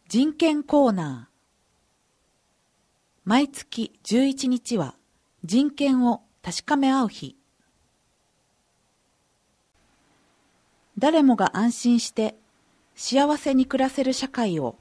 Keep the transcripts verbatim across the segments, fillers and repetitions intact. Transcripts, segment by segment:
人権コーナー。毎月じゅういちにちは人権を確かめ合う日。誰もが安心して幸せに暮らせる社会を。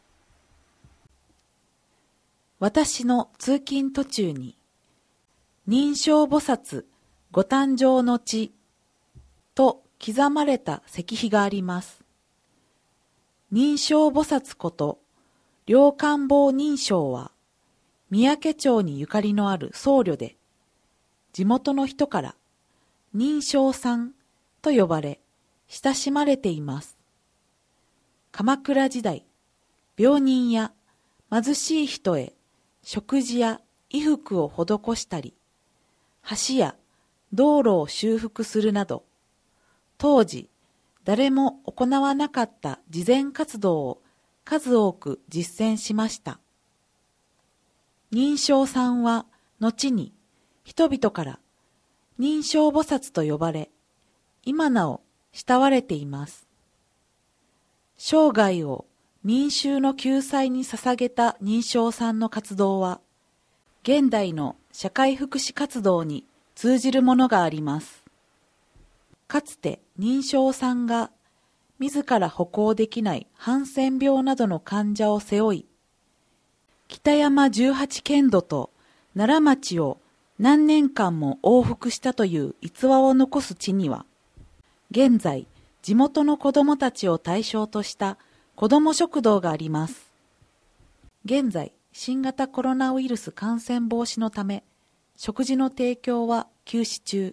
私の通勤途中に認証菩薩ご誕生の地と刻まれた石碑があります。認証菩薩こと両官房認証は三宅町にゆかりのある僧侶で、地元の人から認証さんと呼ばれ親しまれています。鎌倉時代、病人や貧しい人へ食事や衣服を施したり、橋や道路を修復するなど、当時誰も行わなかった慈善活動を数多く実践しました。認証さんは後に人々から認証菩薩と呼ばれ、今なお慕われています。生涯を民衆の救済に捧げた認証さんの活動は、現代の社会福祉活動に通じるものがあります。かつて認証さんが自ら歩行できないハンセン病などの患者を背負い、北山十八剣道と奈良町を何年間も往復したという逸話を残す地には、現在地元の子どもたちを対象とした子ども食堂があります。現在新型コロナウイルス感染防止のため、食事の提供は休止中。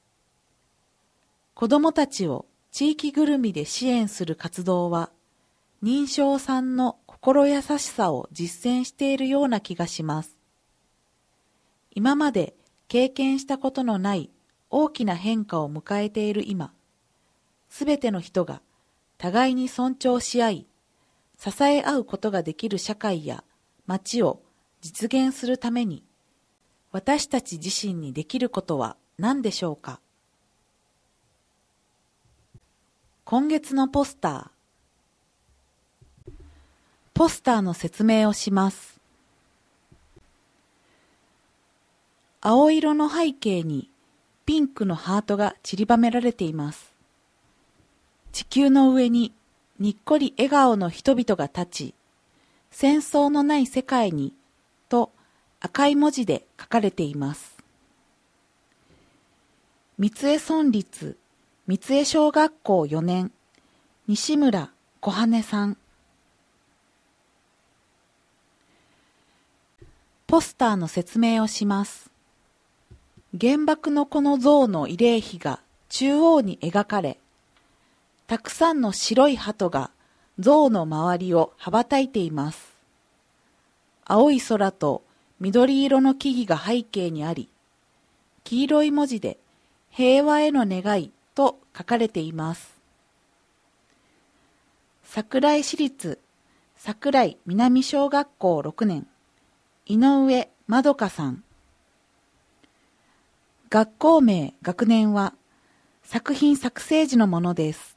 子どもたちを地域ぐるみで支援する活動は、認証さんの心優しさを実践しているような気がします。今まで経験したことのない大きな変化を迎えている今、すべての人が互いに尊重し合い、支え合うことができる社会や街を実現するために、私たち自身にできることは何でしょうか。今月のポスター。ポスターの説明をします。青色の背景にピンクのハートが散りばめられています。地球の上ににっこり笑顔の人々が立ち、戦争のない世界にと赤い文字で書かれています。三重村立三重小学校よねん、西村小羽さん。ポスターの説明をします。原爆の子の像の慰霊碑が中央に描かれ、たくさんの白い鳩が像の周りを羽ばたいています。青い空と緑色の木々が背景にあり、黄色い文字で平和への願いと書かれています。桜井市立桜井南小学校ろくねん、井上まどかさん。学校名、学年は作品作成時のものです。